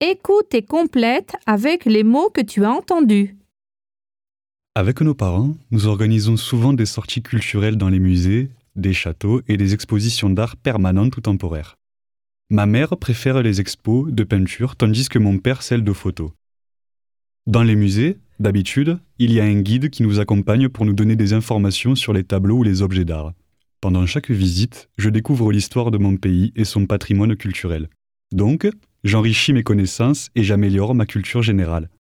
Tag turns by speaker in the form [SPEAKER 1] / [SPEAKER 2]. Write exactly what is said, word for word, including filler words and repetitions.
[SPEAKER 1] Écoute et complète avec les mots que tu as entendus.
[SPEAKER 2] Avec nos parents, nous organisons souvent des sorties culturelles dans les musées, des châteaux et des expositions d'art permanentes ou temporaires. Ma mère préfère les expos de peinture tandis que mon père celles de photos. Dans les musées, d'habitude, il y a un guide qui nous accompagne pour nous donner des informations sur les tableaux ou les objets d'art. Pendant chaque visite, je découvre l'histoire de mon pays et son patrimoine culturel. Donc, j'enrichis mes connaissances et j'améliore ma culture générale.